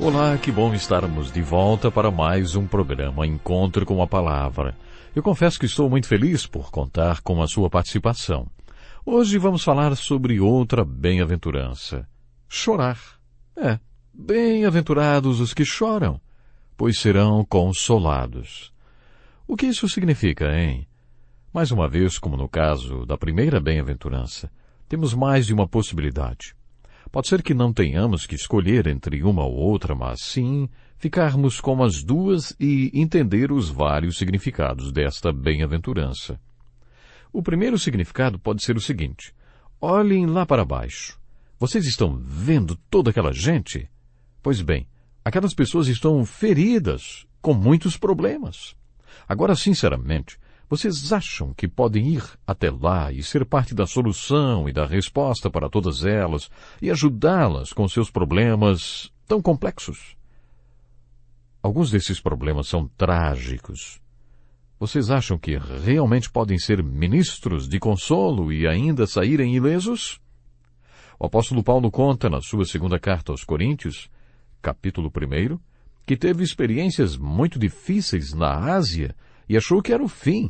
Olá, que bom estarmos de volta para mais um programa Encontro com a Palavra. Eu confesso que estou muito feliz por contar com a sua participação. Hoje vamos falar sobre outra bem-aventurança. Chorar. Bem-aventurados os que choram, pois serão consolados. O que isso significa, hein? Mais uma vez, como no caso da primeira bem-aventurança, temos mais de uma possibilidade. Pode ser que não tenhamos que escolher entre uma ou outra, mas sim ficarmos com as duas e entender os vários significados desta bem-aventurança. O primeiro significado pode ser o seguinte: olhem lá para baixo. Vocês estão vendo toda aquela gente? Pois bem, aquelas pessoas estão feridas, com muitos problemas. Agora, sinceramente, vocês acham que podem ir até lá e ser parte da solução e da resposta para todas elas e ajudá-las com seus problemas tão complexos? Alguns desses problemas são trágicos. Vocês acham que realmente podem ser ministros de consolo e ainda saírem ilesos? O apóstolo Paulo conta na sua segunda carta aos Coríntios, capítulo 1, que teve experiências muito difíceis na Ásia e achou que era o fim.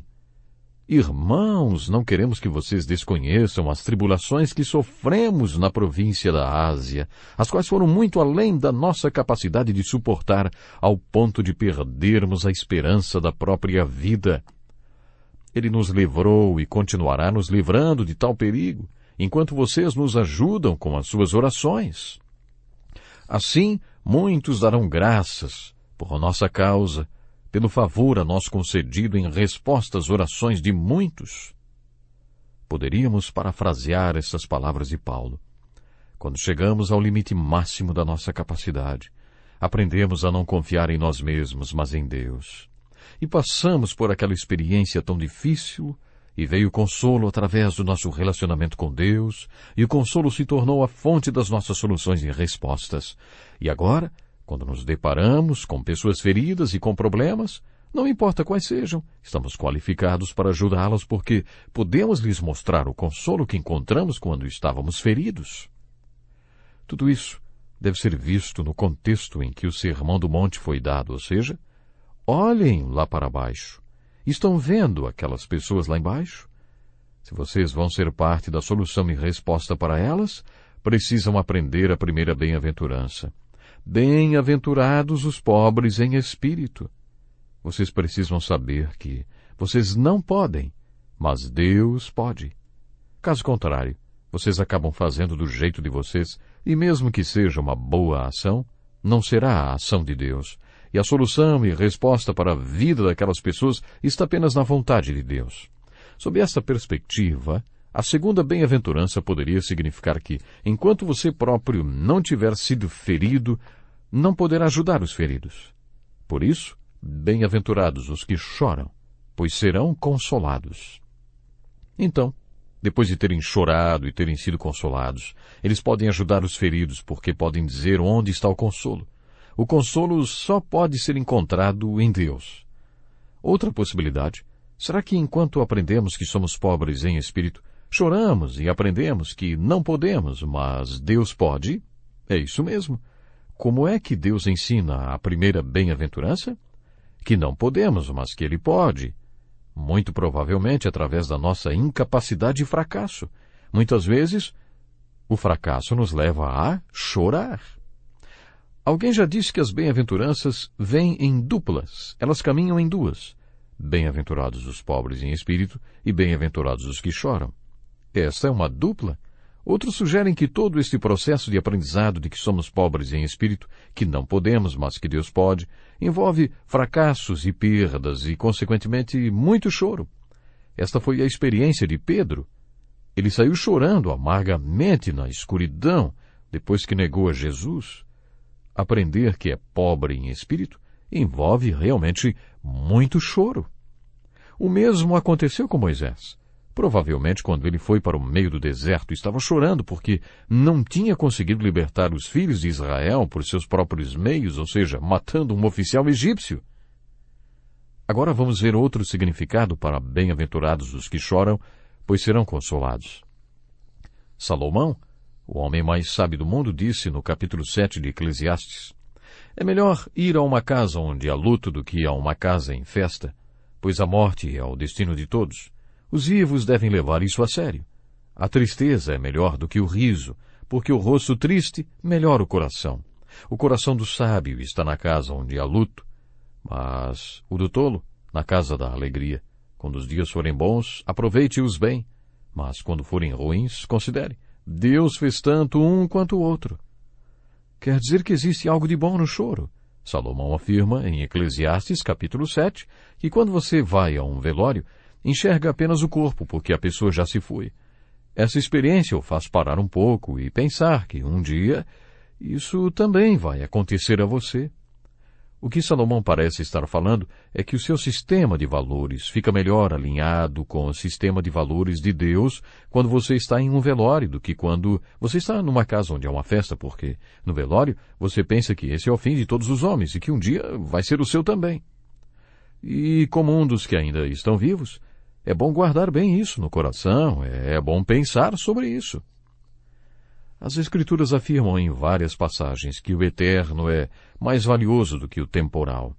Irmãos, não queremos que vocês desconheçam as tribulações que sofremos na província da Ásia, as quais foram muito além da nossa capacidade de suportar, ao ponto de perdermos a esperança da própria vida. Ele nos livrou e continuará nos livrando de tal perigo, enquanto vocês nos ajudam com as suas orações. Assim, muitos darão graças por nossa causa, pelo favor a nós concedido em resposta às orações de muitos. Poderíamos parafrasear essas palavras de Paulo. Quando chegamos ao limite máximo da nossa capacidade, aprendemos a não confiar em nós mesmos, mas em Deus. E passamos por aquela experiência tão difícil, e veio o consolo através do nosso relacionamento com Deus, e o consolo se tornou a fonte das nossas soluções e respostas. E agora, quando nos deparamos com pessoas feridas e com problemas, não importa quais sejam, estamos qualificados para ajudá-las porque podemos lhes mostrar o consolo que encontramos quando estávamos feridos. Tudo isso deve ser visto no contexto em que o Sermão do Monte foi dado, ou seja, olhem lá para baixo. Estão vendo aquelas pessoas lá embaixo? Se vocês vão ser parte da solução e resposta para elas, precisam aprender a primeira bem-aventurança. Bem-aventurados os pobres em espírito. Vocês precisam saber que vocês não podem, mas Deus pode. Caso contrário, vocês acabam fazendo do jeito de vocês, e mesmo que seja uma boa ação, não será a ação de Deus. E a solução e resposta para a vida daquelas pessoas está apenas na vontade de Deus. Sob esta perspectiva, a segunda bem-aventurança poderia significar que, enquanto você próprio não tiver sido ferido, não poderá ajudar os feridos. Por isso, bem-aventurados os que choram, pois serão consolados. Então, depois de terem chorado e terem sido consolados, eles podem ajudar os feridos porque podem dizer onde está o consolo. O consolo só pode ser encontrado em Deus. Outra possibilidade, será que enquanto aprendemos que somos pobres em espírito, choramos e aprendemos que não podemos, mas Deus pode? É isso mesmo. Como é que Deus ensina a primeira bem-aventurança? Que não podemos, mas que Ele pode. Muito provavelmente através da nossa incapacidade e fracasso. Muitas vezes, o fracasso nos leva a chorar. Alguém já disse que as bem-aventuranças vêm em duplas. Elas caminham em duas. Bem-aventurados os pobres em espírito e bem-aventurados os que choram. Esta é uma dupla. Outros sugerem que todo este processo de aprendizado de que somos pobres em espírito, que não podemos, mas que Deus pode, envolve fracassos e perdas e, consequentemente, muito choro. Esta foi a experiência de Pedro. Ele saiu chorando amargamente na escuridão depois que negou a Jesus. Aprender que é pobre em espírito envolve realmente muito choro. O mesmo aconteceu com Moisés. Provavelmente, quando ele foi para o meio do deserto, estava chorando porque não tinha conseguido libertar os filhos de Israel por seus próprios meios, ou seja, matando um oficial egípcio. Agora vamos ver outro significado para bem-aventurados os que choram, pois serão consolados. Salomão, o homem mais sábio do mundo, disse no capítulo 7 de Eclesiastes: É melhor ir a uma casa onde há luto do que a uma casa em festa, pois a morte é o destino de todos. Os vivos devem levar isso a sério. A tristeza é melhor do que o riso, porque o rosto triste melhora o coração. O coração do sábio está na casa onde há luto, mas o do tolo na casa da alegria. Quando os dias forem bons, aproveite-os bem, mas quando forem ruins, considere: Deus fez tanto um quanto o outro. Quer dizer que existe algo de bom no choro. Salomão afirma em Eclesiastes, capítulo 7, que quando você vai a um velório, enxerga apenas o corpo, porque a pessoa já se foi. Essa experiência o faz parar um pouco e pensar que um dia isso também vai acontecer a você. O que Salomão parece estar falando é que o seu sistema de valores fica melhor alinhado com o sistema de valores de Deus quando você está em um velório do que quando você está numa casa onde há uma festa, porque no velório você pensa que esse é o fim de todos os homens e que um dia vai ser o seu também. E como um dos que ainda estão vivos, é bom guardar bem isso no coração, é bom pensar sobre isso. As Escrituras afirmam em várias passagens que o eterno é mais valioso do que o temporal.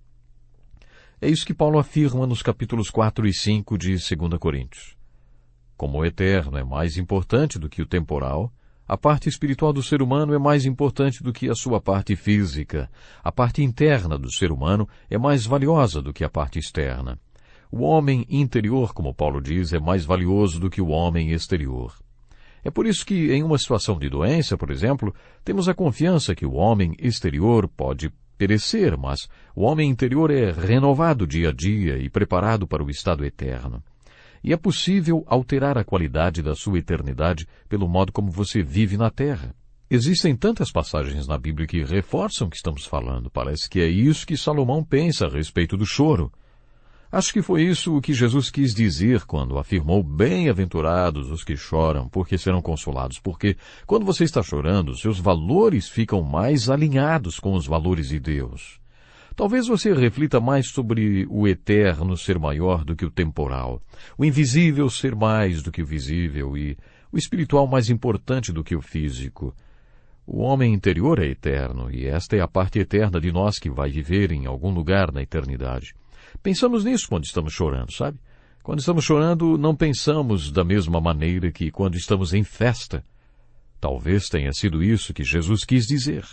É isso que Paulo afirma nos capítulos 4 e 5 de 2 Coríntios. Como o eterno é mais importante do que o temporal, a parte espiritual do ser humano é mais importante do que a sua parte física. A parte interna do ser humano é mais valiosa do que a parte externa. O homem interior, como Paulo diz, é mais valioso do que o homem exterior. É por isso que, em uma situação de doença, por exemplo, temos a confiança que o homem exterior pode perecer, mas o homem interior é renovado dia a dia e preparado para o estado eterno. E é possível alterar a qualidade da sua eternidade pelo modo como você vive na terra. Existem tantas passagens na Bíblia que reforçam o que estamos falando. Parece que é isso que Salomão pensa a respeito do choro. Acho que foi isso o que Jesus quis dizer quando afirmou: bem-aventurados os que choram, porque serão consolados. Porque quando você está chorando, seus valores ficam mais alinhados com os valores de Deus. Talvez você reflita mais sobre o eterno ser maior do que o temporal, o invisível ser mais do que o visível e o espiritual mais importante do que o físico. O homem interior é eterno e esta é a parte eterna de nós que vai viver em algum lugar na eternidade. Pensamos nisso quando estamos chorando, sabe? Quando estamos chorando, não pensamos da mesma maneira que quando estamos em festa. Talvez tenha sido isso que Jesus quis dizer.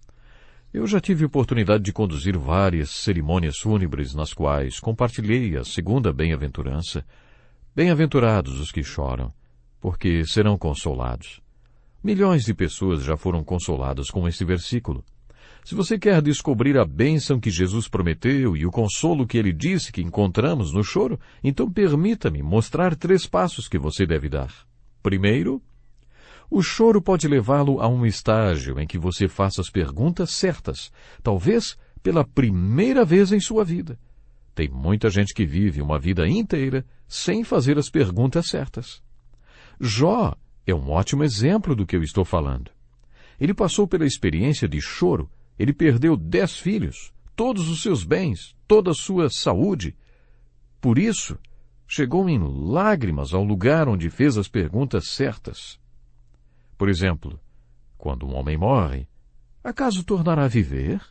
Eu já tive oportunidade de conduzir várias cerimônias fúnebres nas quais compartilhei a segunda bem-aventurança. Bem-aventurados os que choram, porque serão consolados. Milhões de pessoas já foram consoladas com este versículo. Se você quer descobrir a bênção que Jesus prometeu e o consolo que ele disse que encontramos no choro, então permita-me mostrar 3 passos que você deve dar. Primeiro, o choro pode levá-lo a um estágio em que você faça as perguntas certas, talvez pela primeira vez em sua vida. Tem muita gente que vive uma vida inteira sem fazer as perguntas certas. Jó é um ótimo exemplo do que eu estou falando. Ele passou pela experiência de choro. Ele perdeu 10 filhos, todos os seus bens, toda a sua saúde. Por isso, chegou em lágrimas ao lugar onde fez as perguntas certas. Por exemplo, quando um homem morre, acaso tornará a viver?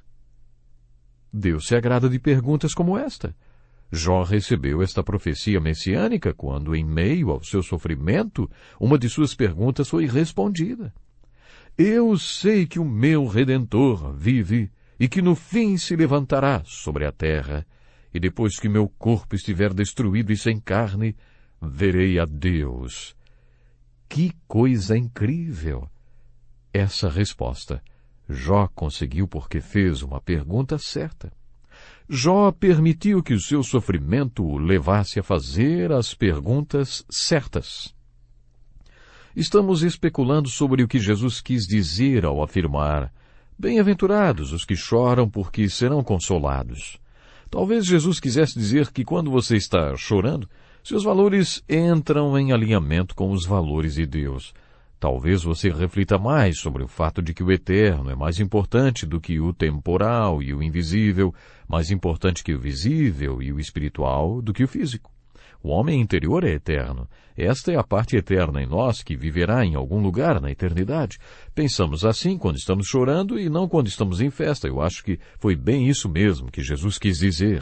Deus se agrada de perguntas como esta. Jó recebeu esta profecia messiânica quando, em meio ao seu sofrimento, uma de suas perguntas foi respondida. Eu sei que o meu Redentor vive e que no fim se levantará sobre a terra, e depois que meu corpo estiver destruído e sem carne, verei a Deus. Que coisa incrível! Essa resposta Jó conseguiu porque fez uma pergunta certa. Jó permitiu que o seu sofrimento o levasse a fazer as perguntas certas. Estamos especulando sobre o que Jesus quis dizer ao afirmar: bem-aventurados os que choram, porque serão consolados. Talvez Jesus quisesse dizer que quando você está chorando, seus valores entram em alinhamento com os valores de Deus. Talvez você reflita mais sobre o fato de que o eterno é mais importante do que o temporal e o invisível, mais importante que o visível e o espiritual do que o físico. O homem interior é eterno. Esta é a parte eterna em nós que viverá em algum lugar na eternidade. Pensamos assim quando estamos chorando e não quando estamos em festa. Eu acho que foi bem isso mesmo que Jesus quis dizer.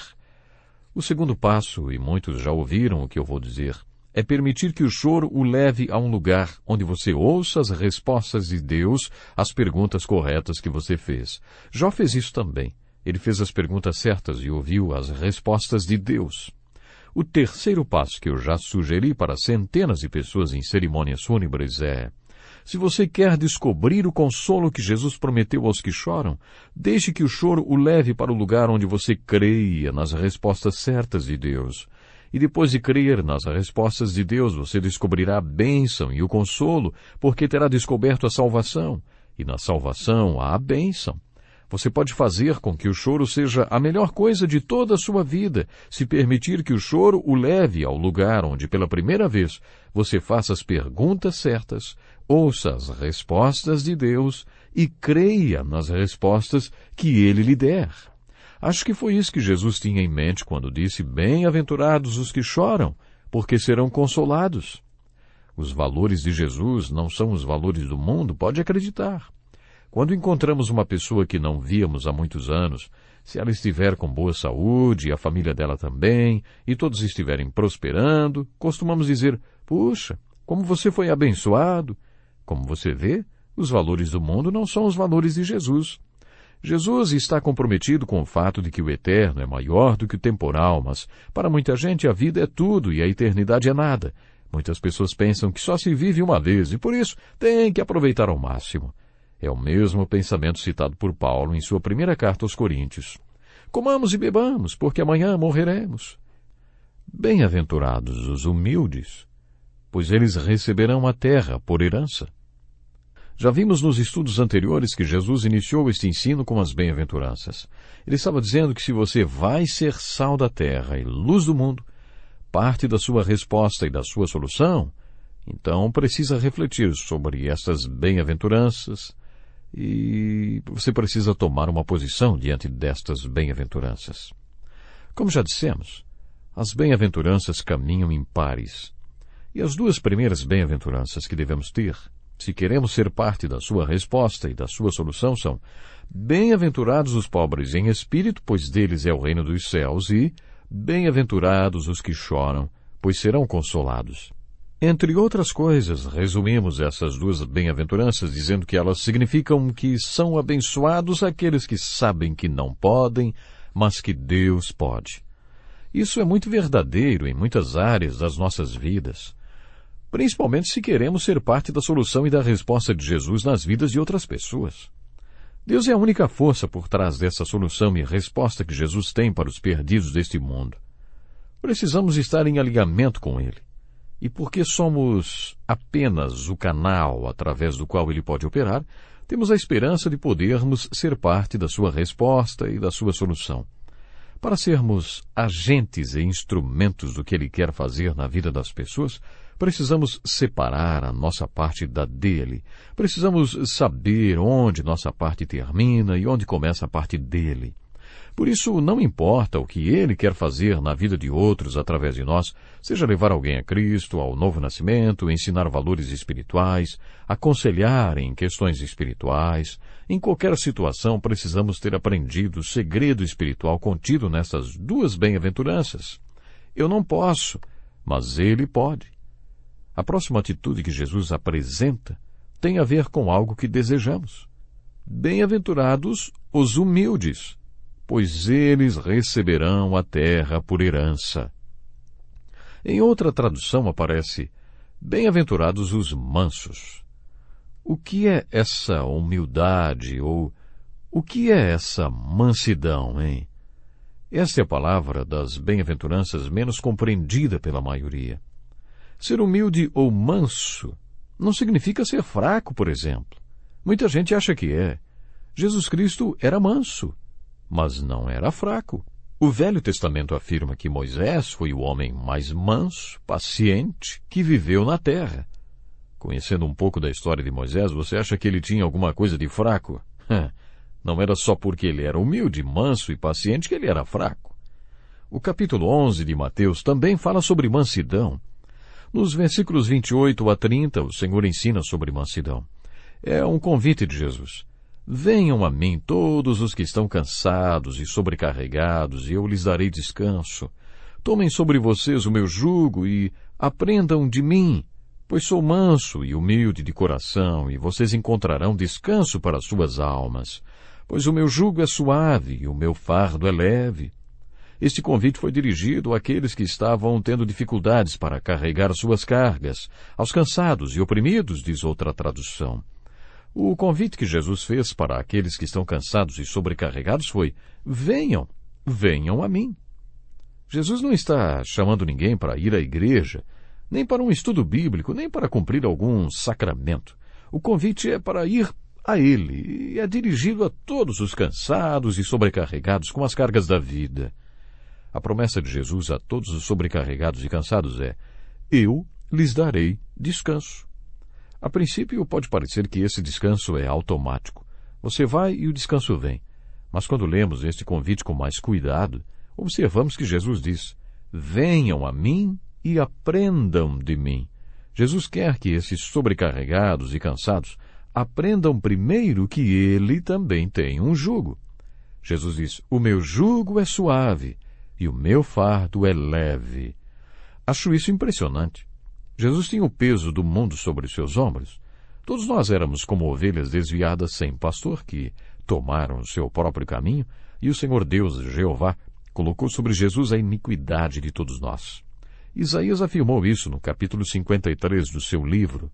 O segundo passo, e muitos já ouviram o que eu vou dizer, é permitir que o choro o leve a um lugar onde você ouça as respostas de Deus às perguntas corretas que você fez. Jó fez isso também. Ele fez as perguntas certas e ouviu as respostas de Deus. O terceiro passo que eu já sugeri para centenas de pessoas em cerimônias fúnebres é: se você quer descobrir o consolo que Jesus prometeu aos que choram, deixe que o choro o leve para o lugar onde você creia nas respostas certas de Deus. E depois de crer nas respostas de Deus, você descobrirá a bênção e o consolo, porque terá descoberto a salvação. E na salvação há a bênção. Você pode fazer com que o choro seja a melhor coisa de toda a sua vida, se permitir que o choro o leve ao lugar onde, pela primeira vez, você faça as perguntas certas, ouça as respostas de Deus e creia nas respostas que Ele lhe der. Acho que foi isso que Jesus tinha em mente quando disse: bem-aventurados os que choram, porque serão consolados. Os valores de Jesus não são os valores do mundo, pode acreditar. Quando encontramos uma pessoa que não víamos há muitos anos, se ela estiver com boa saúde e a família dela também, e todos estiverem prosperando, costumamos dizer: puxa, como você foi abençoado. Como você vê, os valores do mundo não são os valores de Jesus. Jesus está comprometido com o fato de que o eterno é maior do que o temporal, mas para muita gente a vida é tudo e a eternidade é nada. Muitas pessoas pensam que só se vive uma vez e por isso tem que aproveitar ao máximo. É o mesmo pensamento citado por Paulo em sua primeira carta aos Coríntios. Comamos e bebamos, porque amanhã morreremos. Bem-aventurados os humildes, pois eles receberão a terra por herança. Já vimos nos estudos anteriores que Jesus iniciou este ensino com as bem-aventuranças. Ele estava dizendo que se você vai ser sal da terra e luz do mundo, parte da sua resposta e da sua solução, então precisa refletir sobre estas bem-aventuranças e você precisa tomar uma posição diante destas bem-aventuranças. Como já dissemos, as bem-aventuranças caminham em pares. E as duas primeiras bem-aventuranças que devemos ter, se queremos ser parte da sua resposta e da sua solução, são: bem-aventurados os pobres em espírito, pois deles é o reino dos céus, e bem-aventurados os que choram, pois serão consolados. Entre outras coisas, resumimos essas duas bem-aventuranças dizendo que elas significam que são abençoados aqueles que sabem que não podem, mas que Deus pode. Isso é muito verdadeiro em muitas áreas das nossas vidas, principalmente se queremos ser parte da solução e da resposta de Jesus nas vidas de outras pessoas. Deus é a única força por trás dessa solução e resposta que Jesus tem para os perdidos deste mundo. Precisamos estar em alinhamento com Ele. E porque somos apenas o canal através do qual Ele pode operar, temos a esperança de podermos ser parte da sua resposta e da sua solução. Para sermos agentes e instrumentos do que Ele quer fazer na vida das pessoas, precisamos separar a nossa parte da dele. Precisamos saber onde nossa parte termina e onde começa a parte dele. Por isso, não importa o que Ele quer fazer na vida de outros através de nós, seja levar alguém a Cristo, ao novo nascimento, ensinar valores espirituais, aconselhar em questões espirituais. Em qualquer situação, precisamos ter aprendido o segredo espiritual contido nessas duas bem-aventuranças. Eu não posso, mas Ele pode. A próxima atitude que Jesus apresenta tem a ver com algo que desejamos. Bem-aventurados os humildes, pois eles receberão a terra por herança. Em outra tradução aparece: bem-aventurados os mansos. O que é essa humildade ou o que é essa mansidão, hein? Esta é a palavra das bem-aventuranças menos compreendida pela maioria. Ser humilde ou manso não significa ser fraco, por exemplo. Muita gente acha que é. Jesus Cristo era manso, mas não era fraco. O Velho Testamento afirma que Moisés foi o homem mais manso, paciente, que viveu na terra. Conhecendo um pouco da história de Moisés, você acha que ele tinha alguma coisa de fraco? Não era só porque ele era humilde, manso e paciente que ele era fraco. O capítulo 11 de Mateus também fala sobre mansidão. Nos versículos 28 a 30, o Senhor ensina sobre mansidão. É um convite de Jesus. Venham a mim todos os que estão cansados e sobrecarregados, e eu lhes darei descanso. Tomem sobre vocês o meu jugo e aprendam de mim, pois sou manso e humilde de coração, e vocês encontrarão descanso para suas almas. Pois o meu jugo é suave e o meu fardo é leve. Este convite foi dirigido àqueles que estavam tendo dificuldades para carregar suas cargas, aos cansados e oprimidos, diz outra tradução. O convite que Jesus fez para aqueles que estão cansados e sobrecarregados foi: venham, venham a mim. Jesus não está chamando ninguém para ir à igreja, nem para um estudo bíblico, nem para cumprir algum sacramento. O convite é para ir a Ele, e é dirigido a todos os cansados e sobrecarregados com as cargas da vida. A promessa de Jesus a todos os sobrecarregados e cansados é: eu lhes darei descanso. A princípio pode parecer que esse descanso é automático. Você vai e o descanso vem. Mas quando lemos este convite com mais cuidado, observamos que Jesus diz: venham a mim e aprendam de mim. Jesus quer que esses sobrecarregados e cansados aprendam primeiro que Ele também tem um jugo. Jesus diz: o meu jugo é suave e o meu fardo é leve. Acho isso impressionante. Jesus tinha o peso do mundo sobre os seus ombros. Todos nós éramos como ovelhas desviadas sem pastor que tomaram o seu próprio caminho, e o Senhor Deus, Jeová, colocou sobre Jesus a iniquidade de todos nós. Isaías afirmou isso no capítulo 53 do seu livro.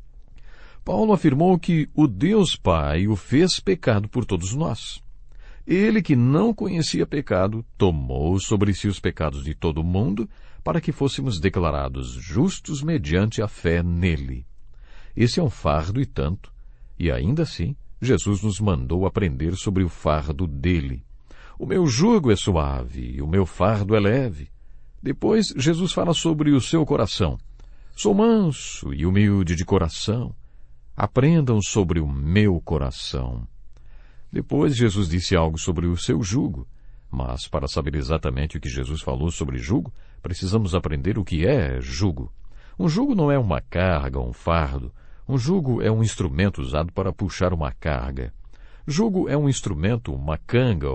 Paulo afirmou que o Deus Pai o fez pecado por todos nós. Ele, que não conhecia pecado, tomou sobre si os pecados de todo o mundo, para que fôssemos declarados justos mediante a fé nele. Esse é um fardo e tanto, e ainda assim, Jesus nos mandou aprender sobre o fardo dele. O meu jugo é suave e o meu fardo é leve. Depois, Jesus fala sobre o seu coração. Sou manso e humilde de coração. Aprendam sobre o meu coração. Depois, Jesus disse algo sobre o seu jugo. Mas, para saber exatamente o que Jesus falou sobre jugo, precisamos aprender o que é jugo. Um jugo não é uma carga, um fardo. Um jugo é um instrumento usado para puxar uma carga. Jugo é um instrumento, uma canga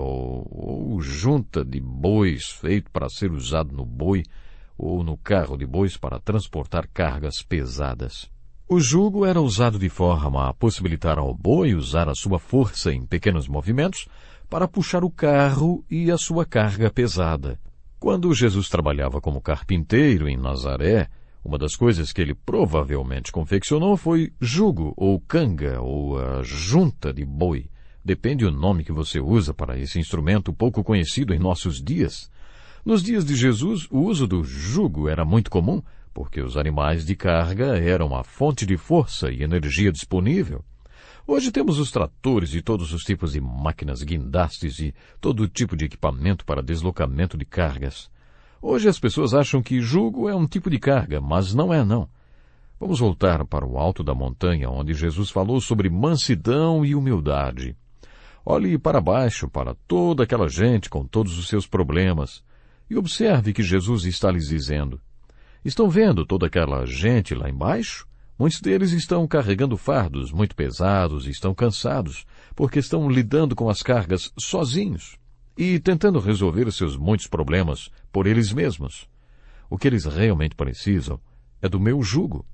ou junta de bois feito para ser usado no boi ou no carro de bois para transportar cargas pesadas. O jugo era usado de forma a possibilitar ao boi usar a sua força em pequenos movimentos para puxar o carro e a sua carga pesada. Quando Jesus trabalhava como carpinteiro em Nazaré, uma das coisas que ele provavelmente confeccionou foi jugo ou canga ou a junta de boi. Depende do nome que você usa para esse instrumento pouco conhecido em nossos dias. Nos dias de Jesus, o uso do jugo era muito comum, porque os animais de carga eram a fonte de força e energia disponível. Hoje temos os tratores e todos os tipos de máquinas, guindastes e todo tipo de equipamento para deslocamento de cargas. Hoje as pessoas acham que jugo é um tipo de carga, mas não é não. Vamos voltar para o alto da montanha, onde Jesus falou sobre mansidão e humildade. Olhe para baixo, para toda aquela gente com todos os seus problemas, e observe que Jesus está lhes dizendo: estão vendo toda aquela gente lá embaixo? Muitos deles estão carregando fardos muito pesados e estão cansados, porque estão lidando com as cargas sozinhos e tentando resolver os seus muitos problemas por eles mesmos. O que eles realmente precisam é do meu jugo.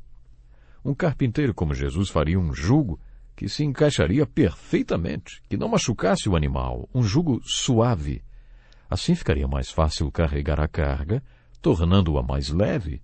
Um carpinteiro como Jesus faria um jugo que se encaixaria perfeitamente, que não machucasse o animal, um jugo suave. Assim ficaria mais fácil carregar a carga, tornando-a mais leve.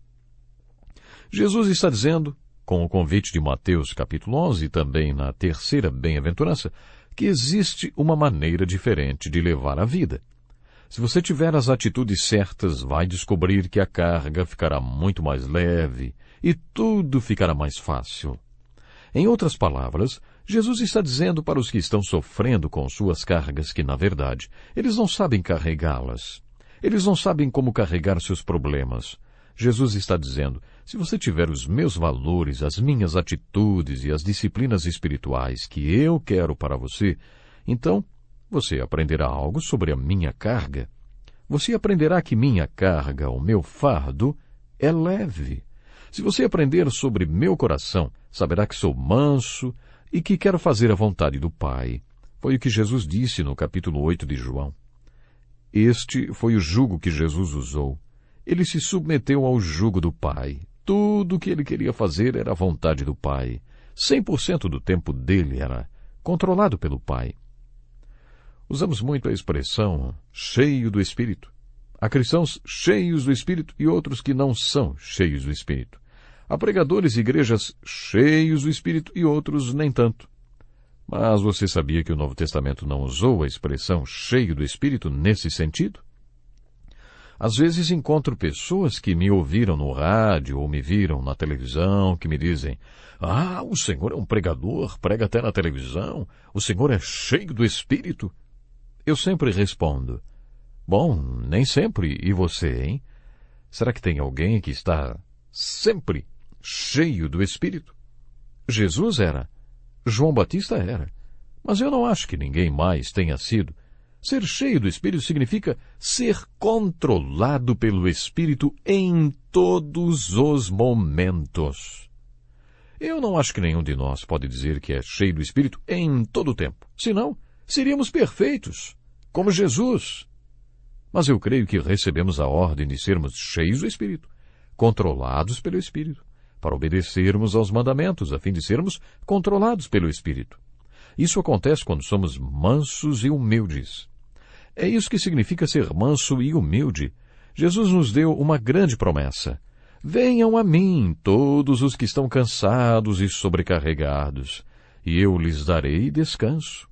Jesus está dizendo, com o convite de Mateus capítulo 11 e também na terceira bem-aventurança, que existe uma maneira diferente de levar a vida. Se você tiver as atitudes certas, vai descobrir que a carga ficará muito mais leve e tudo ficará mais fácil. Em outras palavras, Jesus está dizendo para os que estão sofrendo com suas cargas que, na verdade, eles não sabem carregá-las. Eles não sabem como carregar seus problemas. Jesus está dizendo: se você tiver os meus valores, as minhas atitudes e as disciplinas espirituais que eu quero para você, então você aprenderá algo sobre a minha carga. você aprenderá que minha carga, o meu fardo, é leve. Se você aprender sobre meu coração, saberá que sou manso e que quero fazer a vontade do Pai. Foi o que Jesus disse no capítulo 8 de João. Este foi o jugo que Jesus usou. Ele se submeteu ao jugo do Pai. Tudo o que ele queria fazer era a vontade do Pai. 100% do tempo dele era controlado pelo Pai. Usamos muito a expressão cheio do Espírito. Há cristãos cheios do Espírito e outros que não são cheios do Espírito. Há pregadores e igrejas cheios do Espírito e outros nem tanto. Mas você sabia que o Novo Testamento não usou a expressão cheio do Espírito nesse sentido? Às vezes encontro pessoas que me ouviram no rádio ou me viram na televisão que me dizem: "Ah, o senhor é um pregador, prega até na televisão, o senhor é cheio do Espírito." Eu sempre respondo: "Bom, nem sempre. E você, hein? Será que tem alguém que está sempre cheio do Espírito?" Jesus era. João Batista era. Mas eu não acho que ninguém mais tenha sido. Ser cheio do Espírito significa ser controlado pelo Espírito em todos os momentos. Eu não acho que nenhum de nós pode dizer que é cheio do Espírito em todo o tempo. Senão, seríamos perfeitos, como Jesus. Mas eu creio que recebemos a ordem de sermos cheios do Espírito, controlados pelo Espírito, para obedecermos aos mandamentos, a fim de sermos controlados pelo Espírito. Isso acontece quando somos mansos e humildes. É isso que significa ser manso e humilde. Jesus nos deu uma grande promessa. Venham a mim todos os que estão cansados e sobrecarregados, e eu lhes darei descanso.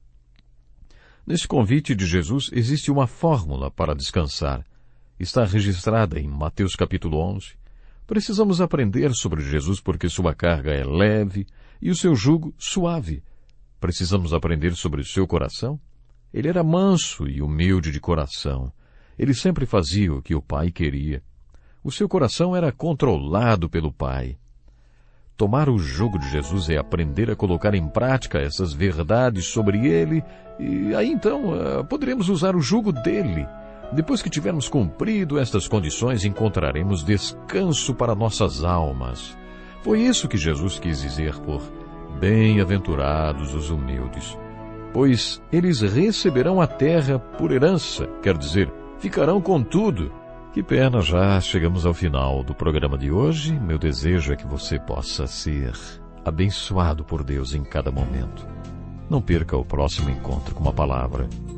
Nesse convite de Jesus existe uma fórmula para descansar. Está registrada em Mateus capítulo 11. Precisamos aprender sobre Jesus porque sua carga é leve e o seu jugo suave. Precisamos aprender sobre o seu coração. Ele era manso e humilde de coração. Ele sempre fazia o que o Pai queria. O seu coração era controlado pelo Pai. Tomar o jugo de Jesus é aprender a colocar em prática essas verdades sobre ele, e aí então poderemos usar o jugo dele. Depois que tivermos cumprido estas condições, encontraremos descanso para nossas almas. Foi isso que Jesus quis dizer por bem-aventurados os humildes, pois eles receberão a terra por herança, quer dizer, ficarão com tudo. Que pena, já chegamos ao final do programa de hoje. Meu desejo é que você possa ser abençoado por Deus em cada momento. Não perca o próximo encontro com uma palavra